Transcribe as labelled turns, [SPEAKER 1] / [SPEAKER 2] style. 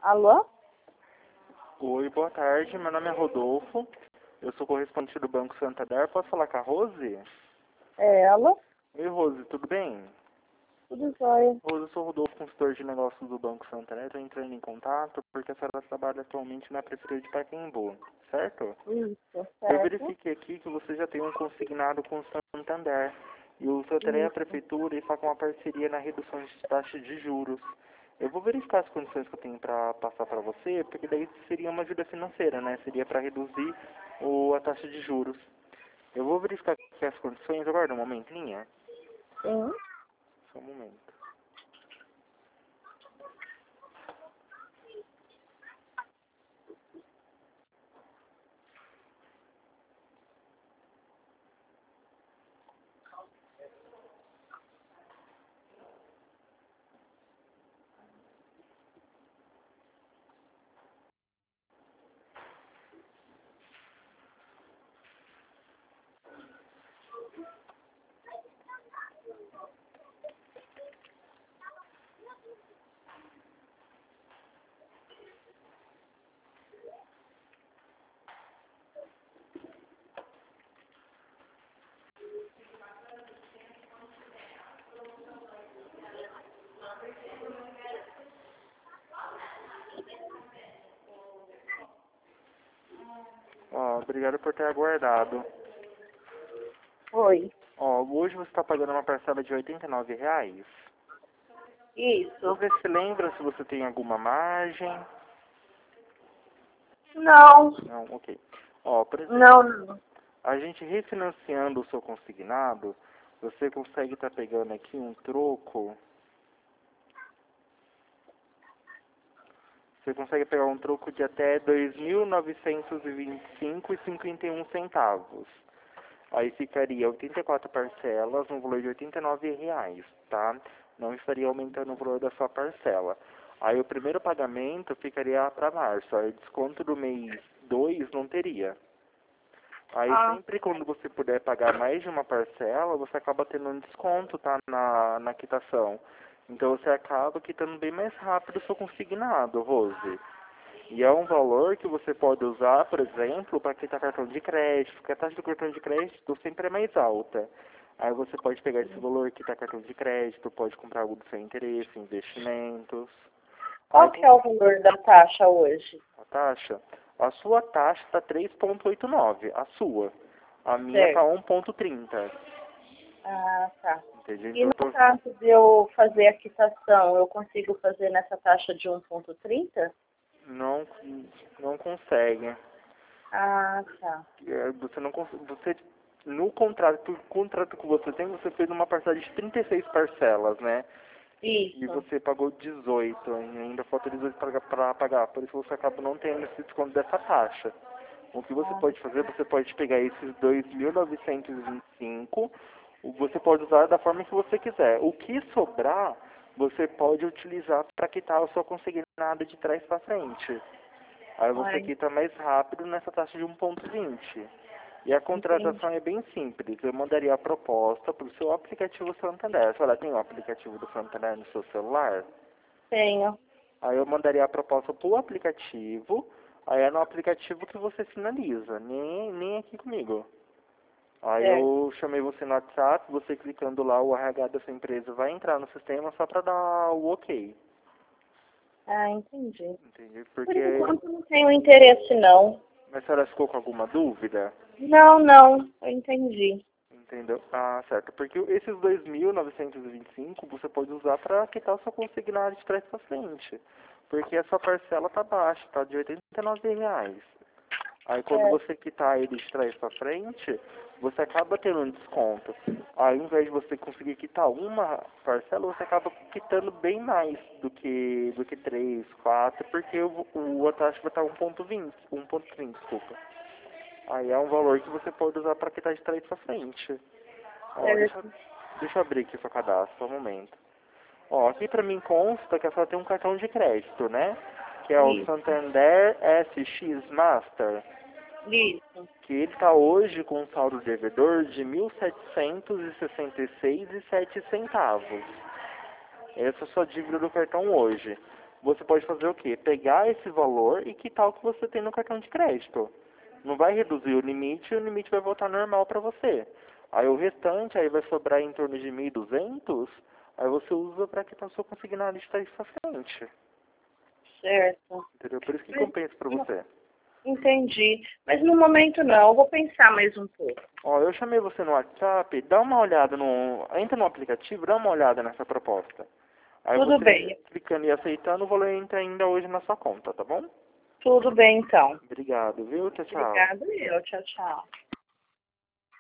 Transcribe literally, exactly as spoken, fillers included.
[SPEAKER 1] Alô?
[SPEAKER 2] Oi, boa tarde. Meu nome é Rodolfo. Eu sou correspondente do Banco Santander. Posso falar com a Rose?
[SPEAKER 1] É ela?
[SPEAKER 2] Oi, Rose, tudo bem?
[SPEAKER 1] Tudo jóia.
[SPEAKER 2] Rose, eu sou o Rodolfo, consultor de negócios do Banco Santander. Estou entrando em contato porque a senhora trabalha atualmente na Prefeitura de Pacaembu, certo?
[SPEAKER 1] Isso,
[SPEAKER 2] Eu
[SPEAKER 1] certo?
[SPEAKER 2] verifiquei aqui que você já tem um consignado com o Santander. E o Santander e a
[SPEAKER 1] Isso.
[SPEAKER 2] Prefeitura está com uma parceria na redução de taxa de juros. Eu vou verificar as condições que eu tenho para passar para você, porque daí seria uma ajuda financeira, né? Seria para reduzir o, a taxa de juros. Eu vou verificar aqui as condições. Aguarda um momento, linha.
[SPEAKER 1] Sim.
[SPEAKER 2] Só um momento. Ó, obrigado por ter aguardado.
[SPEAKER 1] Oi.
[SPEAKER 2] Ó, hoje você está pagando uma parcela de oitenta e nove reais.
[SPEAKER 1] Isso.
[SPEAKER 2] Você se lembra se você tem alguma margem?
[SPEAKER 1] Não.
[SPEAKER 2] Não, ok. Ó, por exemplo,
[SPEAKER 1] Não, não.
[SPEAKER 2] a gente refinanciando o seu consignado, você consegue estar pegando aqui um troco. Você consegue pegar um troco de até dois mil novecentos e vinte e cinco reais e cinquenta e um centavos. Aí ficaria oitenta e quatro parcelas no valor de oitenta e nove reais, tá? Não estaria aumentando o valor da sua parcela. Aí o primeiro pagamento ficaria para março. Aí o desconto do mês dois não teria. Aí
[SPEAKER 1] Ah,
[SPEAKER 2] sempre quando você puder pagar mais de uma parcela, você acaba tendo um desconto, tá? Na, na quitação. Então você acaba quitando bem mais rápido o seu consignado, Rose. E é um valor que você pode usar, por exemplo, para quitar cartão de crédito, porque a taxa do cartão de crédito sempre é mais alta. Aí você pode pegar esse valor, quitar cartão de crédito, pode comprar algo do seu interesse, investimentos. Aí
[SPEAKER 1] qual que é o valor da taxa hoje?
[SPEAKER 2] a taxa, a sua taxa está três vírgula oitenta e nove, a sua. A minha está
[SPEAKER 1] Certo.
[SPEAKER 2] um vírgula trinta.
[SPEAKER 1] Ah, tá.
[SPEAKER 2] Entendeu?
[SPEAKER 1] E
[SPEAKER 2] Então
[SPEAKER 1] no
[SPEAKER 2] eu tô,
[SPEAKER 1] caso de eu fazer a quitação, eu consigo fazer nessa taxa de um vírgula trinta?
[SPEAKER 2] não, não consegue.
[SPEAKER 1] Ah, tá.
[SPEAKER 2] É, Você não cons- você no contrato, o contrato que você tem, você fez uma parcela de trinta e seis parcelas, né? E
[SPEAKER 1] Isso.
[SPEAKER 2] você pagou dezoito, e ainda falta dezoito para pagar, por isso você acaba não tendo esse desconto dessa taxa. O que você
[SPEAKER 1] Ah,
[SPEAKER 2] pode fazer, você pode pegar esses dois mil novecentos e vinte e cinco, você pode usar da forma que você quiser. O que sobrar, você pode utilizar para quitar a sua consignada de trás para frente. Aí você
[SPEAKER 1] ai,
[SPEAKER 2] quita mais rápido nessa taxa de um vírgula vinte. E a
[SPEAKER 1] entendi.
[SPEAKER 2] contratação é bem simples. Eu mandaria a proposta para o seu aplicativo Santander. Se ela tem o aplicativo do Santander no seu celular,
[SPEAKER 1] Tenho.
[SPEAKER 2] aí eu mandaria a proposta para o aplicativo. Aí é no aplicativo que você finaliza, nem, nem aqui comigo. Aí
[SPEAKER 1] Certo.
[SPEAKER 2] eu chamei você no WhatsApp, você clicando lá, o R H da sua empresa vai entrar no sistema só para dar o ok.
[SPEAKER 1] Ah, entendi.
[SPEAKER 2] Entendi?
[SPEAKER 1] Por
[SPEAKER 2] Porque...
[SPEAKER 1] enquanto não tenho interesse, não.
[SPEAKER 2] Mas a senhora ficou com alguma dúvida?
[SPEAKER 1] Não, não. Eu entendi.
[SPEAKER 2] Entendeu? Ah, certo. Porque esses dois mil novecentos e vinte e cinco você pode usar para quitar o seu consignado de trás para frente. Porque a sua parcela tá baixa, tá de oitenta e nove reais. Aí quando
[SPEAKER 1] Certo.
[SPEAKER 2] você quitar ele de trás para frente, você acaba tendo um desconto. Aí ao invés de você conseguir quitar uma parcela, você acaba quitando bem mais do que do que três, quatro, porque o, o a taxa vai estar um vírgula vinte, um vírgula trinta, desculpa. Aí é um valor que você pode usar para quitar de trás para frente. Ó, deixa,
[SPEAKER 1] Certo.
[SPEAKER 2] deixa eu abrir aqui o seu cadastro, só um momento. Ó, aqui pra mim consta que a senhora tem um cartão de crédito, né? Que é o
[SPEAKER 1] Isso.
[SPEAKER 2] Santander S X Master,
[SPEAKER 1] Isso.
[SPEAKER 2] que ele tá hoje com um saldo devedor de mil setecentos e sessenta e seis reais e sete centavos. Essa é a sua dívida do cartão hoje. Você pode fazer o quê? Pegar esse valor e quitar o que você tem no cartão de crédito. Não vai reduzir o limite e o limite vai voltar normal para você. Aí o restante aí vai sobrar em torno de mil e duzentos, aí você usa para quitar o seu consignado de tarifa frente.
[SPEAKER 1] Certo.
[SPEAKER 2] Entendeu? Por isso que
[SPEAKER 1] Mas,
[SPEAKER 2] compensa para
[SPEAKER 1] não-
[SPEAKER 2] você.
[SPEAKER 1] entendi. Mas no momento não, eu vou pensar mais um pouco.
[SPEAKER 2] Ó, eu chamei você no WhatsApp, dá uma olhada no... Entra no aplicativo, dá uma olhada nessa proposta. Aí
[SPEAKER 1] Tudo
[SPEAKER 2] você,
[SPEAKER 1] bem.
[SPEAKER 2] clicando e aceitando, o valor entra ainda hoje na sua conta, tá bom?
[SPEAKER 1] Tudo bem, então.
[SPEAKER 2] Obrigado, viu? Tchau, tchau.
[SPEAKER 1] Obrigada, eu. Tchau, tchau.